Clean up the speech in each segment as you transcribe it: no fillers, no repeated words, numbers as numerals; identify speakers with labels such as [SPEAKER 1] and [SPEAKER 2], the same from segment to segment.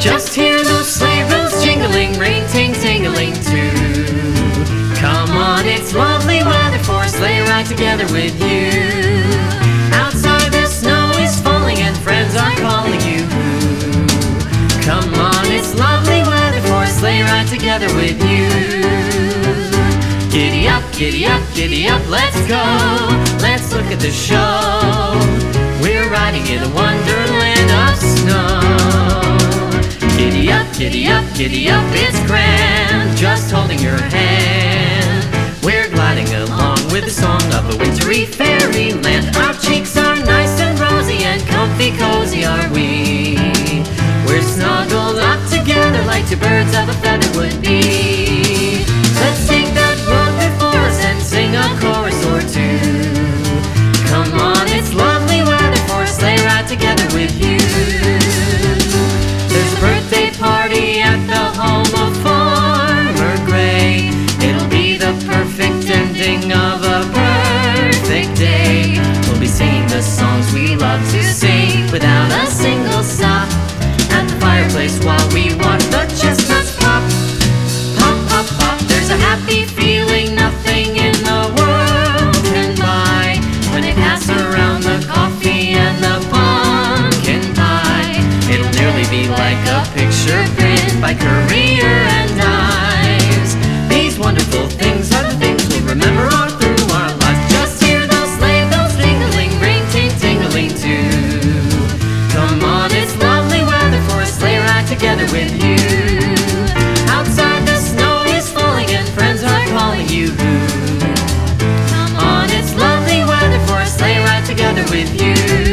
[SPEAKER 1] Just hear those sleigh bells jingling, ring ting tingling too. Come on, it's lovely weather for a sleigh ride together with you. Outside the snow is falling and friends are calling you. Come on, it's lovely weather for a sleigh ride together with you. Giddy up, giddy up, giddy up, let's go. Let's look at the show. We're riding in a wonderland of snow. Giddy up, giddy up, giddy up, it's grand, just holding your hand. We're gliding along with the song of a wintry fairyland. Our cheeks are nice and rosy and comfy cozy are we. We're snuggled up together like two birds of a feather would be. Let's take that road before us and sing a chorus or two. Come on, it's lovely weather for a sleigh ride together with you. There's a birthday party at the home of Farmer Gray. It'll be the perfect ending of a perfect day. We'll be singing the songs we love to sing without a single stop at the fireplace while we watch the chestnuts pop. Pop, pop, pop. There's a happy feeling nothing in the world can buy when they pass around the coffee and the pumpkin pie. It'll nearly be like a picture print by Currier and Ives. These wonderful things are the things we'll remember all through our lives. Just hear those sleigh bells jingling, ring ting tingling too. Come on, it's lovely weather for a sleigh ride together with you. Outside the snow is falling and friends are calling you. Come on, it's lovely weather for a sleigh ride together with you.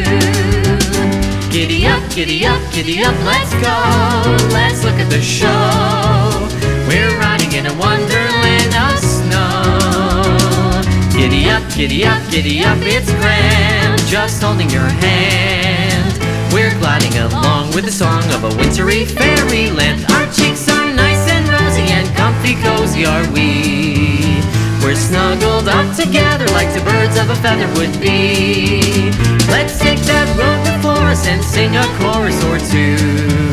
[SPEAKER 1] Giddy up, giddy up, giddy up, let's go. Let's look at the show. We're riding in a wonderland of snow. Giddy up, giddy up, giddy up, it's grand, just holding your hand. We're gliding along with the song of a wintry fairyland. Our cheeks are nice and rosy and comfy cozy are we. We're snuggled up together like two birds of a feather would be. Let's take that road before us and sing a chorus or two.